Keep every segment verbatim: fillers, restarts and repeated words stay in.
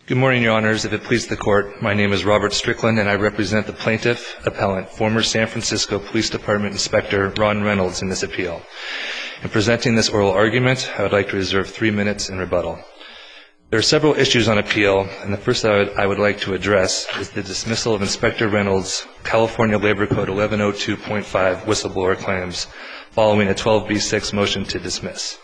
Good morning, Your Honors. If it pleases the Court, my name is Robert Strickland, and I represent the plaintiff, appellant, former San Francisco Police Department Inspector Ron Reynolds in this appeal. In presenting this oral argument, I would like to reserve three minutes in rebuttal. There are several issues on appeal, and the first I would, I would like to address is the dismissal of Inspector Reynolds' California Labor Code eleven oh two point five whistleblower claims following a twelve B six motion to dismiss.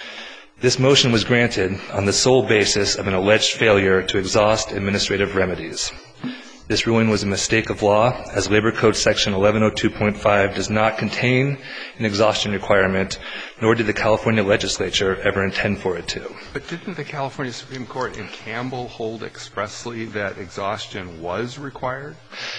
This motion was granted on the sole basis of an alleged failure to exhaust administrative remedies. This ruling was a mistake of law, as Labor Code Section eleven oh two point five does not contain an exhaustion requirement, nor did the California legislature ever intend for it to. But didn't the California Supreme Court in Campbell hold expressly that exhaustion was required?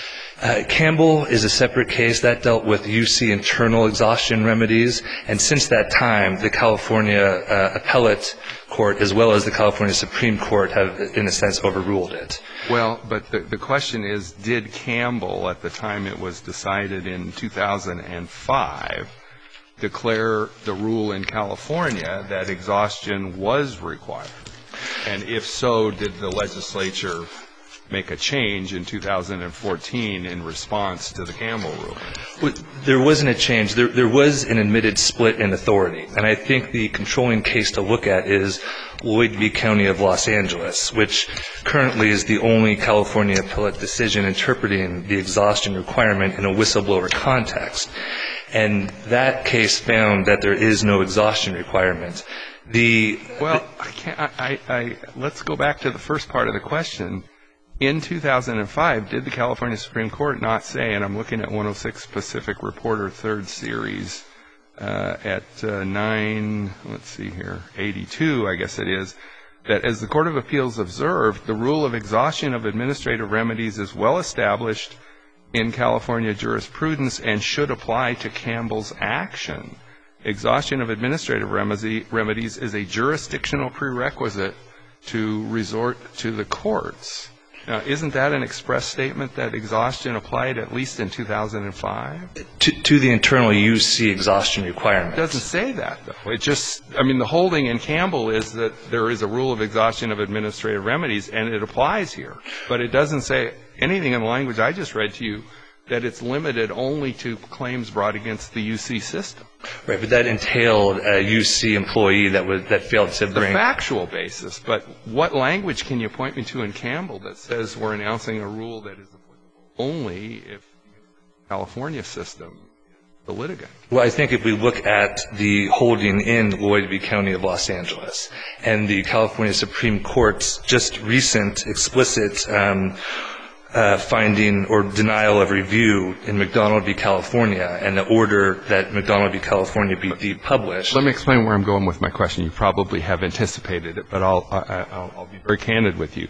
Uh, Campbell is a separate case that dealt with U C internal exhaustion remedies, and since that time, the California uh, Appellate Court as well as the California Supreme Court have, in a sense, overruled it. Well, but the, the question is, did Campbell, at the time it was decided in two thousand five, declare the rule in California that exhaustion was required? And if so, did the legislature make a change in two thousand fourteen in response to the Campbell ruling? There wasn't a change. There, there was an admitted split in authority. And I think the controlling case to look at is Lloyd v. County of Los Angeles, which currently is the only California appellate decision interpreting the exhaustion requirement in a whistleblower context. And that case found that there is no exhaustion requirement. The Well, I can't, I, I, I, let's go back to the first part of the question. In two thousand five, did the California Supreme Court not say, and I'm looking at one oh six Pacific Reporter third series uh, at uh, nine, let's see here, eighty-two, I guess it is, that as the Court of Appeals observed, the rule of exhaustion of administrative remedies is well established in California jurisprudence and should apply to Campbell's action. Exhaustion of administrative remedy, remedies is a jurisdictional prerequisite to resort to the courts. Now, isn't that an express statement that exhaustion applied at least in two thousand five? To, to the internal U C exhaustion requirement. It doesn't say that, though. It just, I mean, the holding in Campbell is that there is a rule of exhaustion of administrative remedies, and it applies here. But it doesn't say anything in the language I just read to you that it's limited only to claims brought against the U C system. Right, but that entailed a U C employee that was that failed to bring the factual basis. But what language can you point me to in Campbell that says we're announcing a rule that is applicable only if the California system is the litigant? Well, I think if we look at the holding in Lloyd v. County of Los Angeles and the California Supreme Court's just recent explicit um, Uh, finding or denial of review in McDonald v. California and the order that McDonald v. California be depublished. Let me explain where I'm going with my question. You probably have anticipated it, but I'll, I'll, I'll be very candid with you.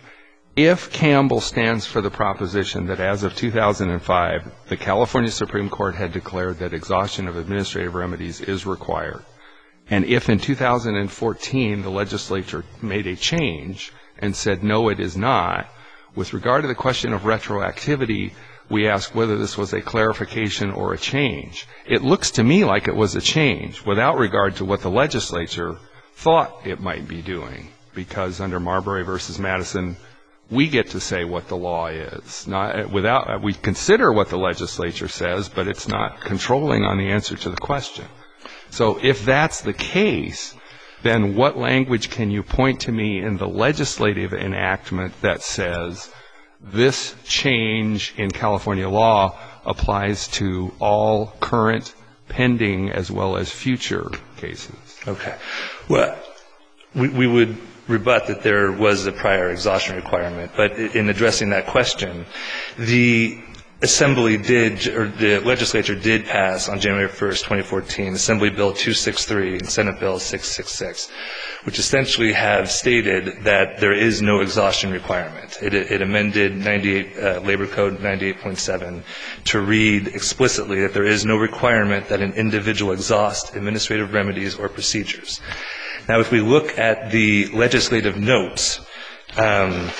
If Campbell stands for the proposition that as of two thousand five, the California Supreme Court had declared that exhaustion of administrative remedies is required, and if in two thousand fourteen the legislature made a change and said, no, it is not, with regard to the question of retroactivity, we ask whether this was a clarification or a change. It looks to me like it was a change without regard to what the legislature thought it might be doing, because under Marbury versus Madison, we get to say what the law is. Not without we consider what the legislature says, but it's not controlling on the answer to the question. So if that's the case, then what language can you point to me in the legislative enactment that says this change in California law applies to all current, pending, as well as future cases? Okay. Well, we, we would rebut that there was a prior exhaustion requirement, but in addressing that question, the Assembly did, or the legislature did pass on January first, twenty fourteen, Assembly Bill two sixty-three and Senate Bill six sixty-six, which essentially have stated that there is no exhaustion requirement. It, it amended ninety-eight, uh, Labor Code ninety-eight point seven to read explicitly that there is no requirement that an individual exhaust administrative remedies or procedures. Now, if we look at the legislative notes um,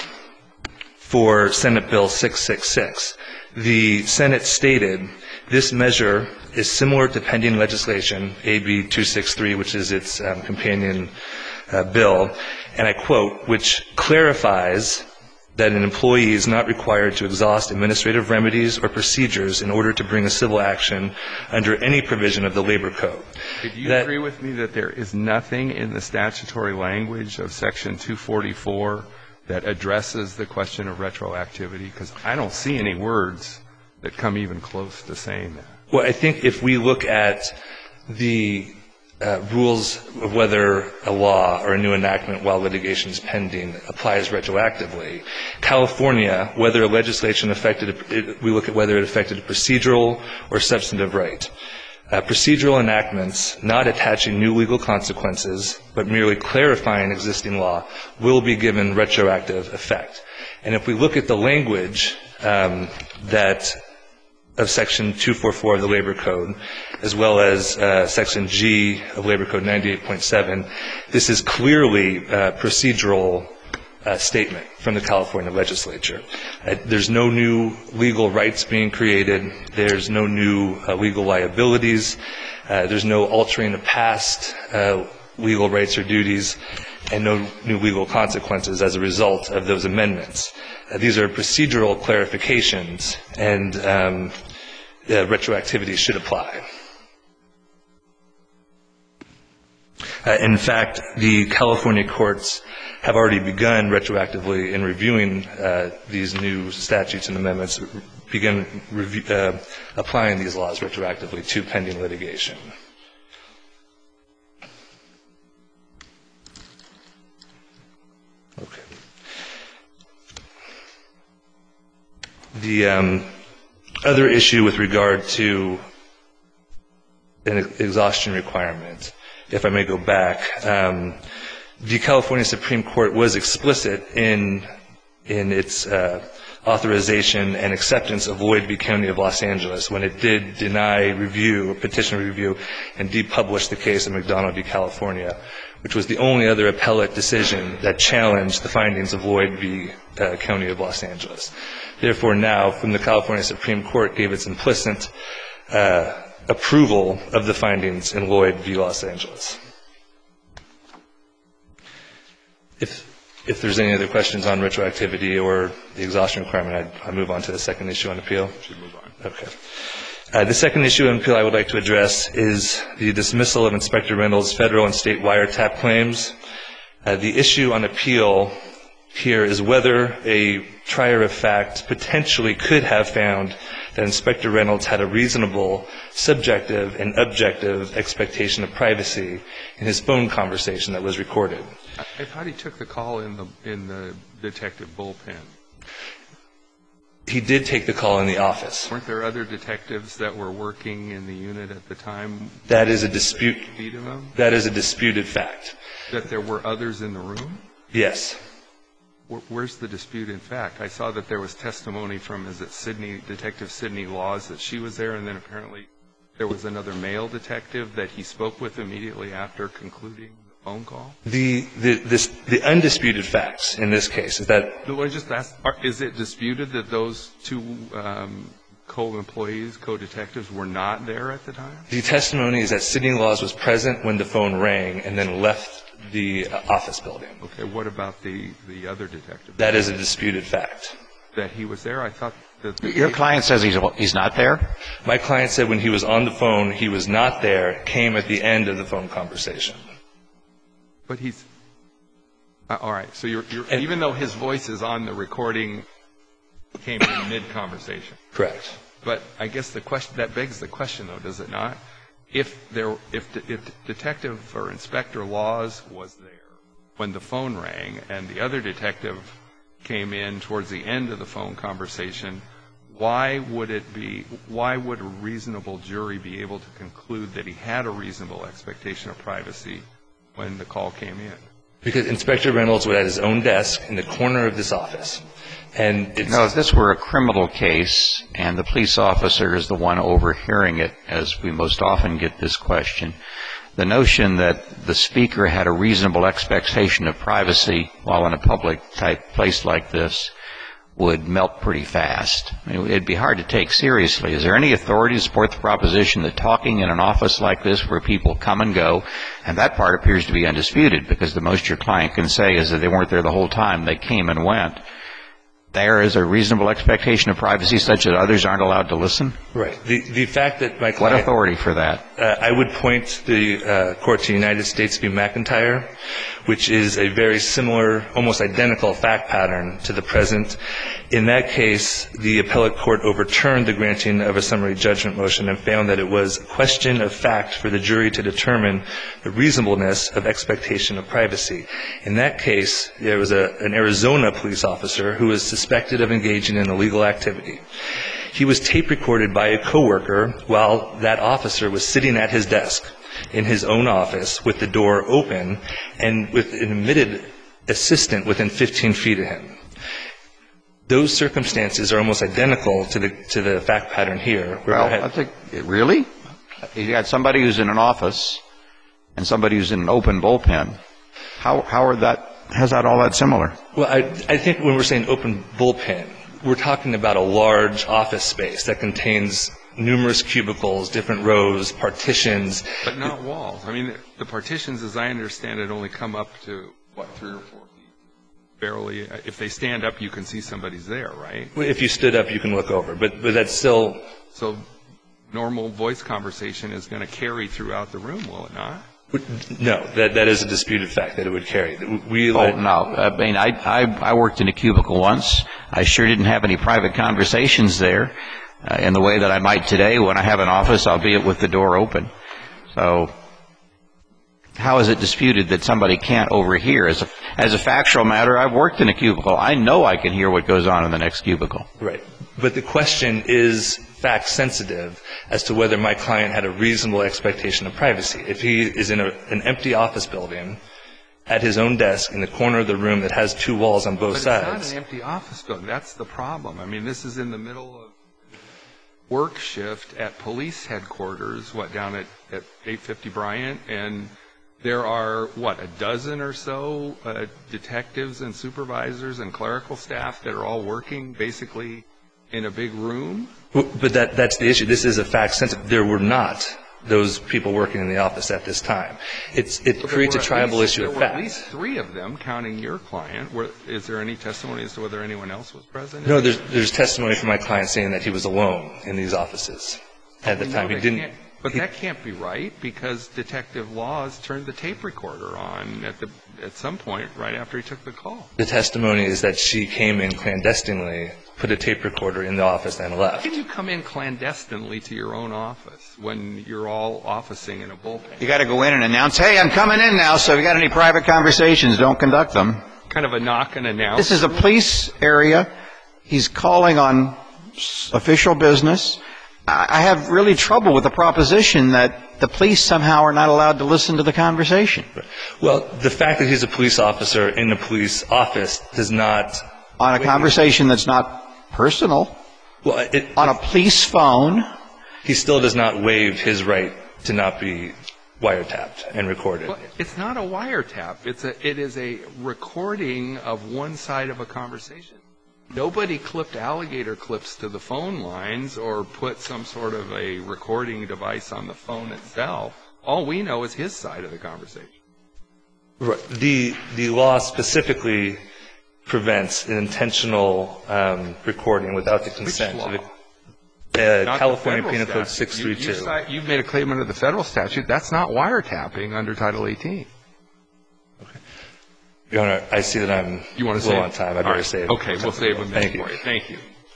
for Senate Bill six sixty-six, the Senate stated this measure is similar to pending legislation, A B two sixty-three, which is its um, companion uh, bill, and I quote, which clarifies that an employee is not required to exhaust administrative remedies or procedures in order to bring a civil action under any provision of the Labor Code. Do you that, agree with me that there is nothing in the statutory language of Section two forty-four that addresses the question of retroactivity? Because I don't see any words that come even close to saying that. Well, I think if we look at the uh, rules of whether a law or a new enactment while litigation is pending applies retroactively, California, whether legislation affected, it, we look at whether it affected a procedural or substantive right. Uh, procedural enactments not attaching new legal consequences but merely clarifying existing law will be given retroactive effect. And if we look at the language um, that of Section two forty-four of the Labor Code, as well as uh, Section G of Labor Code ninety-eight point seven, this is clearly a procedural uh, statement from the California legislature. Uh, there's no new legal rights being created. There's no new uh, legal liabilities. Uh, there's no altering of past uh, legal rights or duties, and no new legal consequences as a result of those amendments. Uh, these are procedural clarifications, and um, uh, retroactivity should apply. Uh, in fact, the California courts have already begun retroactively in reviewing uh, these new statutes and amendments, begun review, uh, applying these laws retroactively to pending litigation. Okay. The um, other issue with regard to an exhaustion requirement, if I may go back, um, the California Supreme Court was explicit in in its uh, authorization and acceptance of Lloyd v. County of Los Angeles when it did deny review, petition review, and depublish the case of McDonald v. California, which was the only other appellate decision that challenged the findings of Lloyd v. Uh, County of Los Angeles. Therefore, now, from the California Supreme Court gave its implicit uh, approval of the findings in Lloyd v. Los Angeles. If if there's any other questions on retroactivity or the exhaustion requirement, I'd, I'd move on to the second issue on appeal. Should move on. Okay. Uh, the second issue on appeal I would like to address is the dismissal of Inspector Reynolds' federal and state wiretap claims. Uh, the issue on appeal here is whether a trier of fact potentially could have found that Inspector Reynolds had a reasonable subjective and objective expectation of privacy in his phone conversation that was recorded. I thought he took the call in the in the detective bullpen. He did take the call in the office. Weren't there other detectives that were working in the unit at the time? That is a dispute. That is a disputed fact. That there were others in the room? Yes. Where's the dispute in fact? I saw that there was testimony from, is it Sydney, Detective Sydney Laws, that she was there, and then apparently there was another male detective that he spoke with immediately after concluding the phone call? The the this, the undisputed facts in this case is that... No, I just asked, is it disputed that those two um, co-employees, co-detectives were not there at the time? The testimony is that Sydney Laws was present when the phone rang and then left the uh, office building. Okay, what about the, the other detective? That is a disputed fact. That he was there? I thought that... The Your client says he's he's not there? My client said when he was on the phone, he was not there, came at the end of the phone conversation. But he's... Uh, all right, so you're, you're even though his voice is on the recording, came in mid-conversation. Correct. But I guess the question, that begs the question, though, does it not? If there, if, if Detective or Inspector Laws was there when the phone rang and the other detective came in towards the end of the phone conversation, why would it be, why would a reasonable jury be able to conclude that he had a reasonable expectation of privacy when the call came in? Because Inspector Reynolds was at his own desk in the corner of this office. And it's no, if this were a criminal case and the police officer is the one overhearing it, as we most often get this question, the notion that the speaker had a reasonable expectation of privacy while in a public type place like this would melt pretty fast. I mean, it'd be hard to take seriously. Is there any authority to support the proposition that talking in an office like this where people come and go, and that part appears to be undisputed because the most your client can say is that they weren't there the whole time, they came and went, there is a reasonable expectation of privacy such that others aren't allowed to listen? Right. The the fact that my client... What authority for that? Uh, I would point the uh, court to United States v. McIntyre, which is a very similar, almost identical fact pattern to the present. In that case, the appellate court overturned the granting of a summary judgment motion and found that it was a question of fact for the jury to determine the reasonableness of expectation of privacy. In that case, there was a, an Arizona police officer who was suspected of engaging in illegal activity. He was tape recorded by a coworker while that officer was sitting at his desk in his own office with the door open and with an admitted assistant within fifteen feet of him. Those circumstances are almost identical to the to the fact pattern here. Well, I think, really? You got somebody who's in an office and somebody who's in an open bullpen. How how are that? How's that all that similar? Well, I I think when we're saying open bullpen, we're talking about a large office space that contains numerous cubicles, different rows, partitions. But not walls. I mean, the partitions, as I understand it, only come up to, what, three or four feet? Barely. If they stand up, you can see somebody's there, right? If you stood up, you can look over. But but that's still... So normal voice conversation is going to carry throughout the room, will it not? No, that that is a disputed fact that it would carry. We oh, no. I mean, I, I, I worked in a cubicle once. I sure didn't have any private conversations there uh, in the way that I might today. When I have an office, albeit with the door open. So how is it disputed that somebody can't overhear? As a, as a factual matter, I've worked in a cubicle. I know I can hear what goes on in the next cubicle. Right. But the question is fact-sensitive as to whether my client had a reasonable expectation of privacy. If he is in a, an empty office building at his own desk in the corner of the room that has two walls on both but sides. But it's not an empty office building. That's the problem. I mean, this is in the middle of work shift at police headquarters, what, down at, at eight fifty Bryant, and there are, what, a dozen or so uh, detectives and supervisors and clerical staff that are all working basically in a big room? But that that's the issue. This is a fact-sensitive. There were not those people working in the office at this time. It's It but creates a tribal least, issue there of were fact. At least three of them, counting your client. Were, is there any testimony as to whether anyone else was present? No, there's, there's testimony from my client saying that he was alone in these offices at the time. He didn't. But that can't be right, because Detective Laws turned the tape recorder on at the at some point right after he took the call. The testimony is that she came in clandestinely, put a tape recorder in the office, and left. How can you come in clandestinely to your own office when you're all officing in a bullpen? You got to go in and announce, hey, I'm coming in now, so if you got any private conversations, don't conduct them. Kind of a knock and announce. This is a police area. He's calling on official business. I have really trouble with the proposition that the police somehow are not allowed to listen to the conversation. Well, the fact that he's a police officer in the police office does not... On a conversation that's not personal. Well, it, on a police phone. He still does not waive his right to not be wiretapped and recorded. Well, it's not a wiretap. It's a, it is a recording of one side of a conversation. Nobody clipped alligator clips to the phone lines or put some sort of a recording device on the phone itself. All we know is his side of the conversation. Right. The the law specifically prevents an intentional um, recording without the consent. Which law? Of the, uh, Not California the Penal Code statute. six three two. You, you cite, you've made a claim under the federal statute. That's not wiretapping under Title eighteen. Your Honor, I see that I'm you want to low save? on time. I'd All better right. save. Okay, we'll save a minute Thank you. for you. Thank you.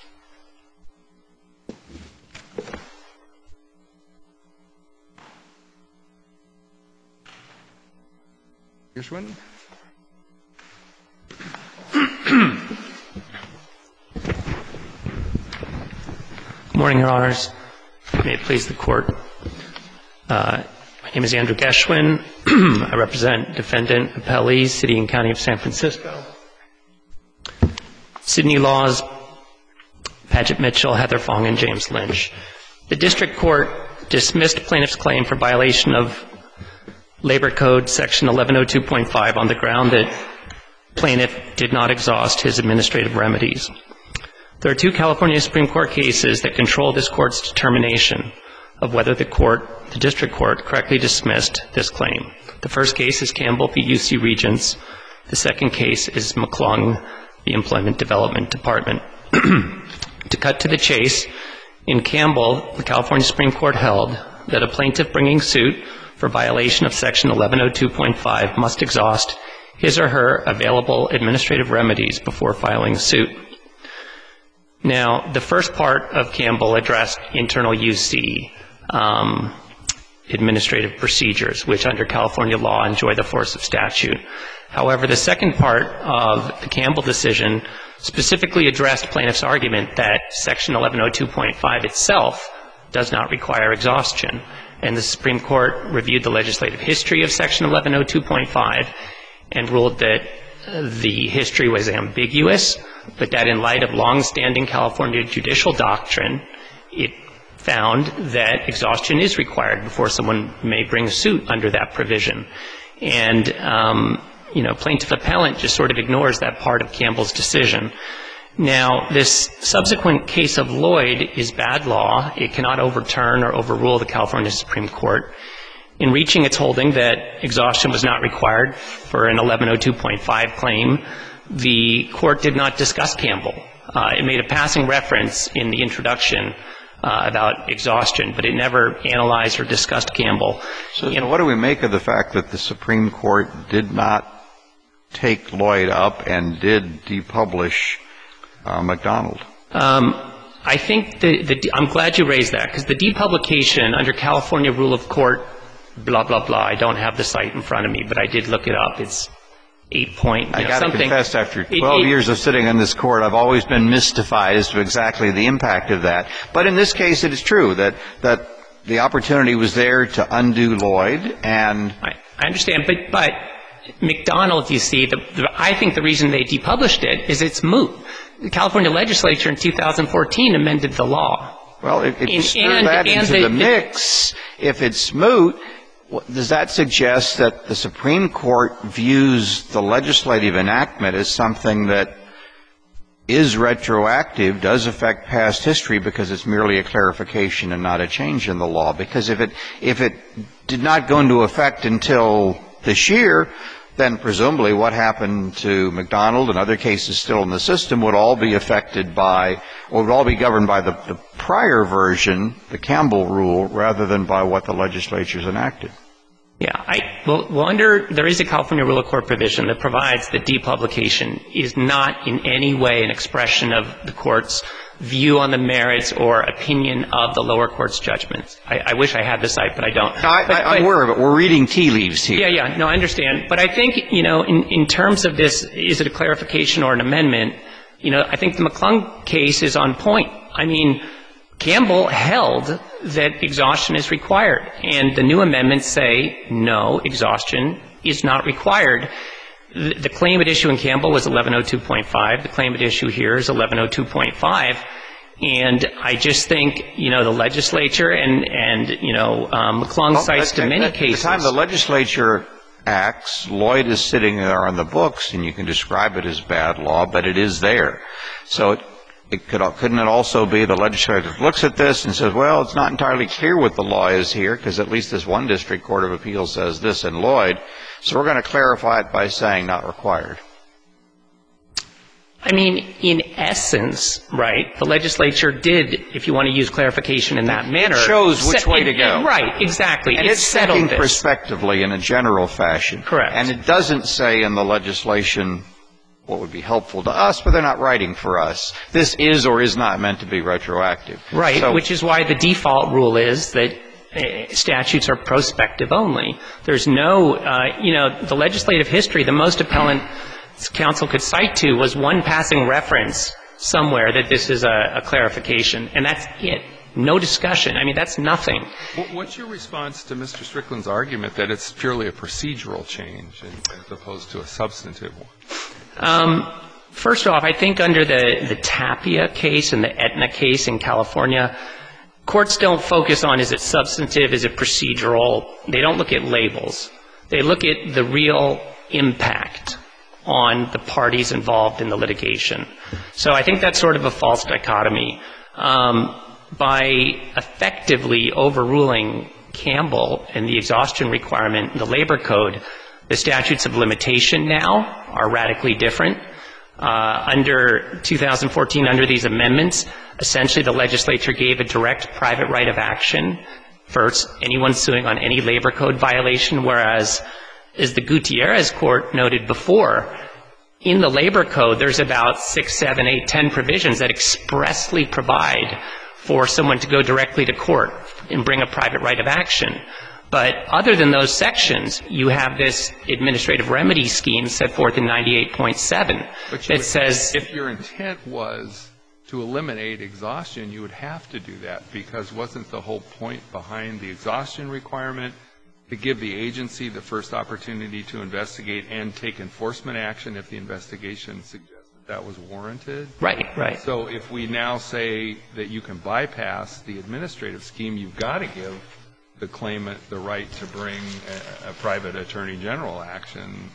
Gershwin? Good morning, Your Honors. May it please the Court. Uh, my name is Andrew Gershwin. I represent Defendant Appellee, City and County of San Francisco. Sidney Laws, Paget Mitchell, Heather Fong, and James Lynch. The District Court dismissed plaintiff's claim for violation of Labor Code Section eleven oh two point five on the ground that plaintiff did not exhaust his administrative remedies. There are two California Supreme Court cases that control this Court's determination of whether the court, the District Court, correctly dismissed this claim. The first case is Campbell v. U C Regents. The second case is McClung the Employment Development Department. To cut to the chase, in Campbell, the California Supreme Court held that a plaintiff bringing suit for violation of Section eleven oh two point five must exhaust his or her available administrative remedies before filing suit. Now, the first part of Campbell addressed internal U C um, administrative procedures, which under California law enjoy the force of statute. However, the second part of the Campbell decision specifically addressed plaintiff's argument that Section eleven oh two point five itself does not require exhaustion. And the Supreme Court reviewed the legislative history of Section eleven oh two point five and ruled that the history was ambiguous, but that in light of longstanding California judicial doctrine, it found that exhaustion is required before someone may bring a suit under that provision. And, um, you know, plaintiff appellant just sort of ignores that part of Campbell's decision. Now, this subsequent case of Lloyd is bad law. It cannot overturn or overrule the California Supreme Court. In reaching its holding that exhaustion was not required for an eleven oh two point five claim, the court did not discuss Campbell. Uh, it made a passing reference in the introduction uh, about exhaustion, but it never analyzed or discussed Campbell. So, you know, what do we make of the fact that the Supreme Court did not take Lloyd up and did depublish uh, McDonald? Um, I think the, the I'm glad you raised that, because the depublication under California rule of court, blah, blah, blah, I don't have the site in front of me, but I did look it up. It's eight point, you know, I got to something. confess, after twelve it, it, years of sitting in this court, I've always been mystified as to exactly the impact of that. But in this case, it is true that, that the opportunity was there to undo Lloyd, and I, I understand, but, but McDonald, you see, the, the, I think the reason they depublished it is it's moot. The California legislature in two thousand fourteen amended the law. Well, if, if you and, stir and, that and into the, the mix, if it's moot, does that suggest that the Supreme Court views the legislative enactment as something that is retroactive, does affect past history because it's merely a clarification and not a change in the law? Because if it, if it did not go into effect until this year, then presumably what happened to McDonald and other cases still in the system would all be affected by, or would all be governed by the, the prior version, the Campbell rule, rather than by what the legislature's enacted. Yeah, I, well, well, under, there is a California rule of court provision that provides that depublication is not in any way an expression of the court's view on the merits or opinion of the lower court's judgments. I, I wish I had the site, but I don't. No, I, but, I, I'm but, aware of it. We're reading tea leaves here. Yeah, yeah, no, I understand. But I think, you know, in, in terms of this, is it a clarification or an amendment, you know, I think the McClung case is on point. I mean, Campbell held that exhaustion is required, and the new amendments say, no, exhaustion is not required. The, the claim at issue in Campbell was eleven oh two point five. The claim at issue here is eleven oh two point five. And I just think, you know, the legislature and, and you know, um, McClung well, cites to many at, cases. At the time the legislature acts, Lloyd is sitting there on the books, and you can describe it as bad law, but it is there. So it, it could, couldn't it also be the legislature looks at this and says, well, it's not entirely clear what the law is here, because at least this one district court of appeals says this in Lloyd, so we're going to clarify it by saying not required. I mean, in essence, right, the legislature did, if you want to use clarification in that manner. It shows which way it, to go. Right, exactly. And it it's thinking prospectively in a general fashion. Correct. And it doesn't say in the legislation what would be helpful to us, but they're not writing for us. This is or is not meant to be retroactive. Right, so, which is why the default rule is that uh, statutes are prospective only. There's no, uh, you know, the legislative history, the most appellant counsel could cite to was one passing reference somewhere that this is a, a clarification, and that's it. No discussion. I mean, that's nothing. What's your response to Mister Strickland's argument that it's purely a procedural change as opposed to a substantive one? Um, first off, I think under the, the Tapia case and the Aetna case in California, courts don't focus on is it substantive, is it procedural. They don't look at labels. They look at the real impact on the parties involved in the litigation. So I think that's sort of a false dichotomy. Um, by effectively overruling Campbell and the exhaustion requirement in the labor code, the statutes of limitation now are radically different. Uh, under two thousand fourteen, under these amendments, essentially the legislature gave a direct private right of action for anyone suing on any labor code violation, whereas, as the Gutierrez court noted before, in the labor code there's about six, seven, eight, ten provisions that expressly provide for someone to go directly to court and bring a private right of action. But other than those sections, you have this administrative remedy scheme set forth in ninety-eight point seven that says... If your intent was to eliminate exhaustion, you would have to do that, because wasn't the whole point behind the exhaustion requirement to give the agency the first opportunity to investigate and take enforcement action if the investigation suggested that was warranted? Right, right. So if we now say that you can bypass the administrative scheme, you've got to give the claimant the right to bring a, a private attorney general action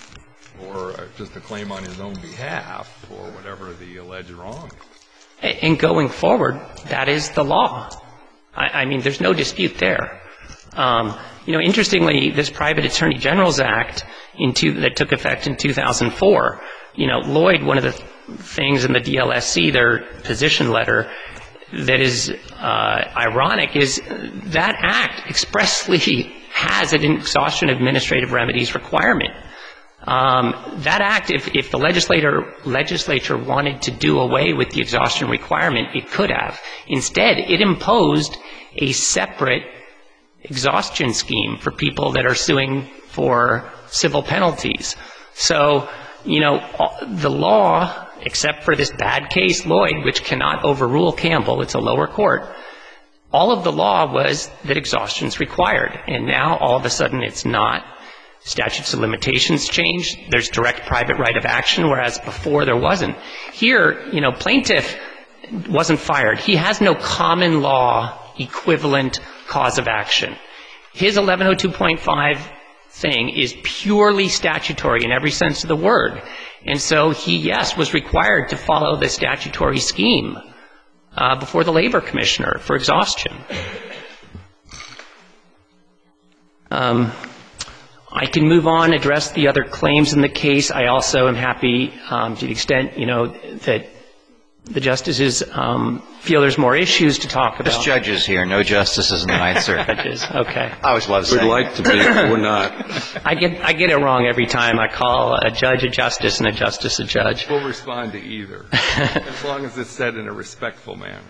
or just a claim on his own behalf for whatever the alleged wrong. And going forward, that is the law. I, I mean, there's no dispute there. Um, you know, interestingly, this Private Attorney General's Act in two, that took effect in two thousand four, you know, Lloyd, one of the things in the D L S C, their position letter, that is uh, ironic is that act expressly has an exhaustion administrative remedies requirement. Um, that act, if, if the legislator, legislature wanted to do away with the exhaustion requirement, it could have. Instead, it imposed a separate exhaustion scheme for people that are suing for civil penalties. So, you know, the law, except for this bad case, Lloyd, which cannot overrule Campbell, it's a lower court, all of the law was that exhaustion is required. And now, all of a sudden, it's not. Statutes of limitations changed. There's direct private right of action, whereas before there wasn't. Here, you know, plaintiff wasn't fired. He has no common law equivalent cause of action. His eleven oh two point five thing is purely statutory in every sense of the word. And so he, yes, was required to follow the statutory scheme uh, before the labor commissioner for exhaustion. Um, I can move on, address the other claims in the case. I also am happy um, to the extent, you know, that the justices um, feel there's more issues to talk about. Just judges here, no justices in the Ninth Circuit. Judges, okay. I always love saying We'd like to be, but we're not. I get I get it wrong every time. I call a judge a justice and a justice a judge. We'll respond to either, as long as it's said in a respectful manner.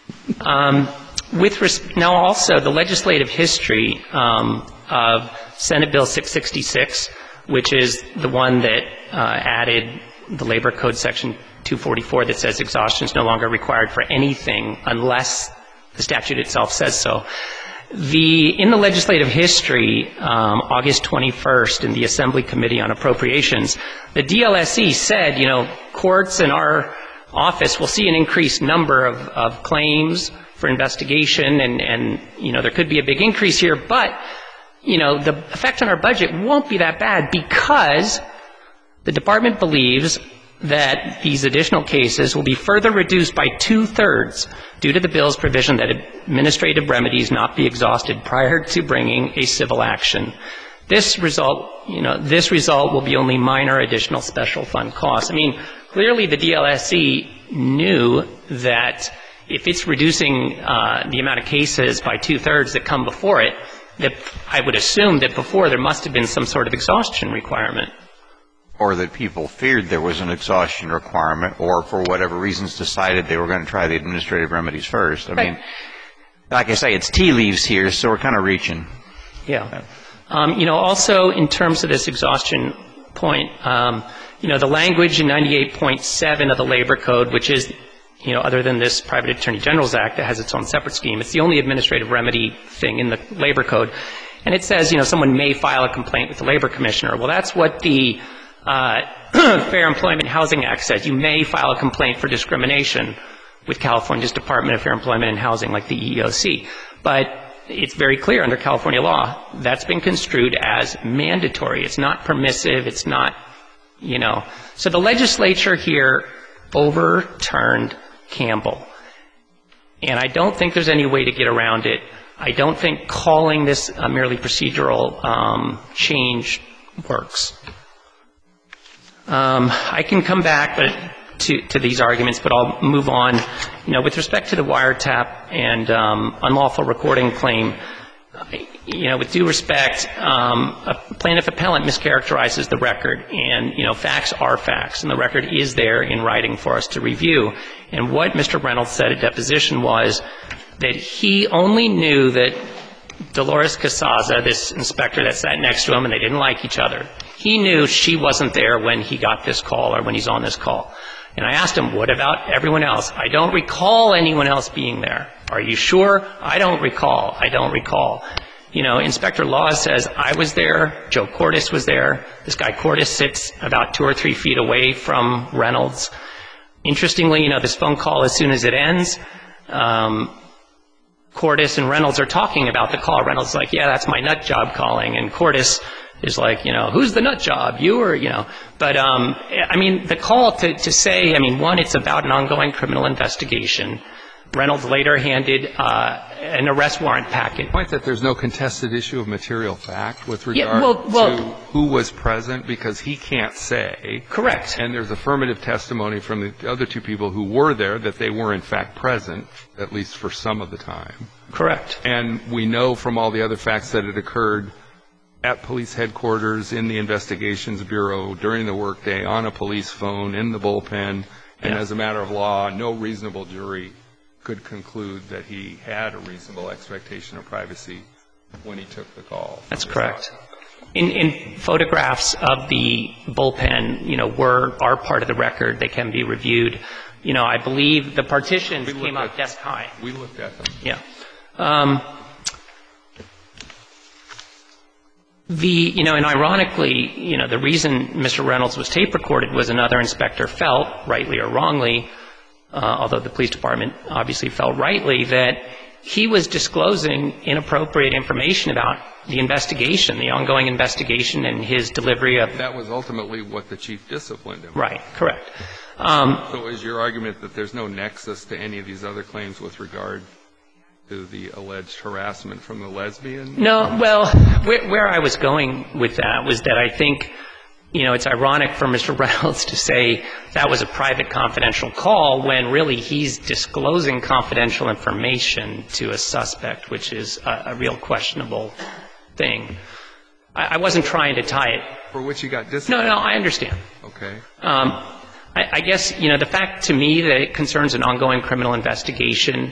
Um, with res- now, also the legislative history um, of Senate Bill six sixty-six, which is the one that uh, added the Labor Code Section two forty-four that says exhaustion is no longer required for anything unless the statute itself says so. The, in the legislative history, um, August twenty-first, in the Assembly Committee on Appropriations, the D L S C said, you know, courts in our office will see an increased number of, of claims for investigation, and, and, you know, there could be a big increase here, but, you know, the effect on our budget won't be that bad because the department believes that these additional cases will be further reduced by two-thirds due to the bill's provision that administrative remedies not be exhausted prior to bringing a civil action. This result, you know, this result will be only minor additional special fund costs. I mean, clearly the D L S C knew that if it's reducing uh, the amount of cases by two-thirds that come before it, that I would assume that before there must have been some sort of exhaustion requirement. Or that people feared there was an exhaustion requirement, or for whatever reasons decided they were going to try the administrative remedies first. I right. mean, like I say, it's tea leaves here, so we're kind of reaching. Yeah. Um, you know, also in terms of this exhaustion point, um, you know, the language in ninety-eight point seven of the Labor Code, which is, you know, other than this Private Attorney General's Act that has its own separate scheme, it's the only administrative remedy thing in the Labor Code. And it says, you know, someone may file a complaint with the Labor Commissioner. Well, that's what the Uh, Fair Employment Housing Act says. You may file a complaint for discrimination with California's Department of Fair Employment and Housing, like the E E O C. But it's very clear under California law that's been construed as mandatory. It's not permissive. It's not, you know. So the legislature here overturned Campbell. And I don't think there's any way to get around it. I don't think calling this a merely procedural um, change works. Um, I can come back but to, to these arguments, but I'll move on. You know, with respect to the wiretap and um, unlawful recording claim, you know, with due respect, um, a plaintiff appellant mischaracterizes the record, and, you know, facts are facts, and the record is there in writing for us to review. And what Mister Reynolds said at deposition was that he only knew that Dolores Casazza, this inspector that sat next to him, and they didn't like each other, he knew she wasn't there when he got this call or when he's on this call. And I asked him, what about everyone else? I don't recall anyone else being there. Are you sure? I don't recall. I don't recall. You know, Inspector Laws says, I was there, Joe Cordes was there. This guy Cordes sits about two or three feet away from Reynolds. Interestingly, you know, this phone call, as soon as it ends, um, Cordes and Reynolds are talking about the call. Reynolds is like, yeah, that's my nut job calling. And Cordes is like, you know, who's the nut job? You or, you know. But, um, I mean, the call to, to say, I mean, one, it's about an ongoing criminal investigation. Reynolds later handed uh, an arrest warrant packet. The point that there's no contested issue of material fact with regard yeah, well, well, to who was present, because he can't say. Correct. And there's affirmative testimony from the other two people who were there that they were in fact present, at least for some of the time. Correct. And we know from all the other facts that it occurred at police headquarters, in the investigations bureau, during the workday, on a police phone, in the bullpen, and yeah. as a matter of law, no reasonable jury could conclude that he had a reasonable expectation of privacy when he took the call. That's correct. In, in photographs of the bullpen, you know, were are part of the record. They can be reviewed. You know, I believe the partitions came up desk high. We looked at them. Yeah. Um, the, you know, and ironically, you know, the reason Mister Reynolds was tape recorded was another inspector felt, rightly or wrongly, uh, although the police department obviously felt rightly, that he was disclosing inappropriate information about the investigation, the ongoing investigation, and his delivery of... That was ultimately what the chief disciplined him. Right, correct. Um, so is your argument that there's no nexus to any of these other claims with regard to the alleged harassment from the lesbian? No, well, where, where I was going with that was that I think, you know, it's ironic for Mister Reynolds to say that was a private confidential call when really he's disclosing confidential information to a suspect, which is a, a real questionable thing. I, I wasn't trying to tie it. For which he got disciplined? No, no, I understand. Okay. Um, I, I guess, you know, the fact to me that it concerns an ongoing criminal investigation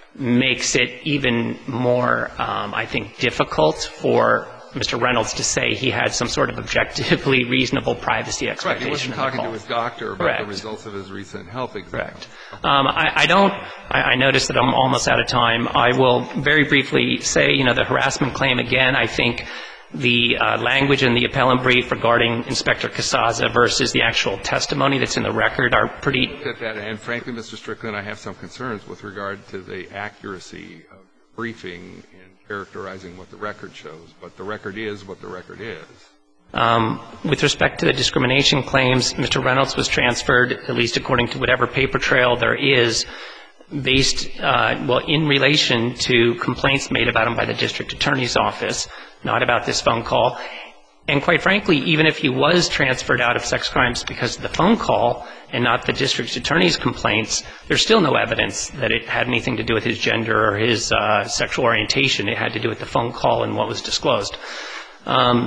makes it even more, um, I think, difficult for Mister Reynolds to say he had some sort of objectively reasonable privacy expectation. Right. He wasn't talking to his doctor about Correct. the results of his recent health exam. Correct. Um, I, I don't, I, I notice that I'm almost out of time. I will very briefly say, you know, the harassment claim again, I think the uh, language in the appellant brief regarding Inspector Casazza versus the actual testimony that's in the record are pretty... At that, and frankly, Mister Strickland, I have some concerns with regard to the accuracy of briefing in characterizing what the record shows. But the record is what the record is. Um, with respect to the discrimination claims, Mister Reynolds was transferred, at least according to whatever paper trail there is, based, uh, well, in relation to complaints made about him by the district attorney's office, not about this phone call. And quite frankly, even if he was transferred out of sex crimes because of the phone call and not the district attorney's complaints, there's still no evidence that it had anything to do with his gender or his uh, sexual orientation. It had to do with the phone call and what was disclosed. Um,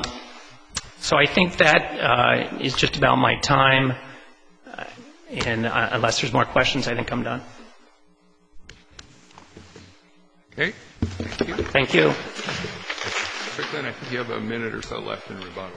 so I think that uh, is just about my time. Uh, and uh, unless there's more questions, I think I'm done. Okay. Thank you. Thank you. Strickland, I think you have a minute or so left in rebuttal.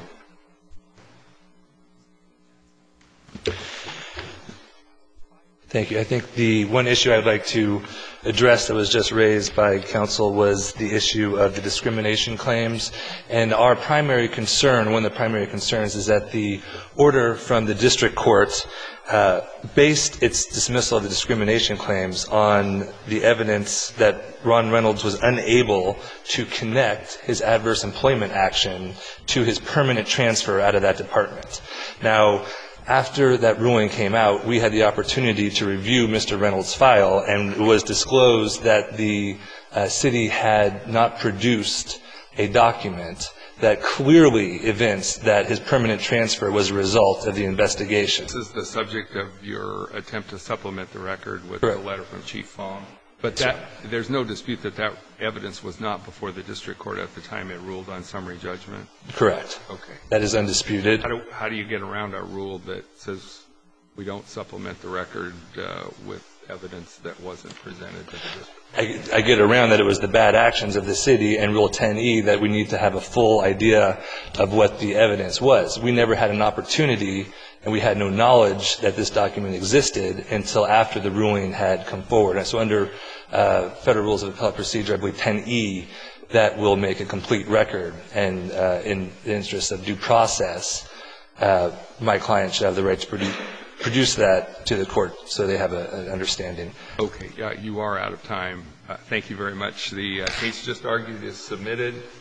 Thank you. I think the one issue I'd like to address that was just raised by counsel was the issue of the discrimination claims. And our primary concern, one of the primary concerns, is that the order from the district court uh, based its dismissal of the discrimination claims on the evidence that Ron Reynolds was unable to connect his adverse employment action to his permanent transfer out of that department. Now, after that ruling came out, we had the opportunity to review Mister Reynolds' file, and it was disclosed that the uh, city had not produced a document that clearly evince that his permanent transfer was a result of the investigation. This is the subject of your attempt to supplement the record with Correct. the letter from Chief Fong. But that, there's no dispute that that evidence was not before the district court at the time it ruled on summary judgment? Correct. Okay. That is undisputed. How do, how do you get around our rule that says we don't supplement the record uh, with evidence that wasn't presented to the district? I, I get around that it was the bad actions of the city and Rule ten E that we need to have a full idea of what the evidence was. We never had an opportunity and we had no knowledge that this document existed until after the ruling had come forward. And so under uh, Federal Rules of Appellate Procedure, I believe ten E, that will make a complete record. And uh, in the interest of due process, uh, my client should have the right to produce produce that to the court so they have a, an understanding. Okay. Uh, you are out of time. Uh, thank you very much. The uh, case just argued is submitted.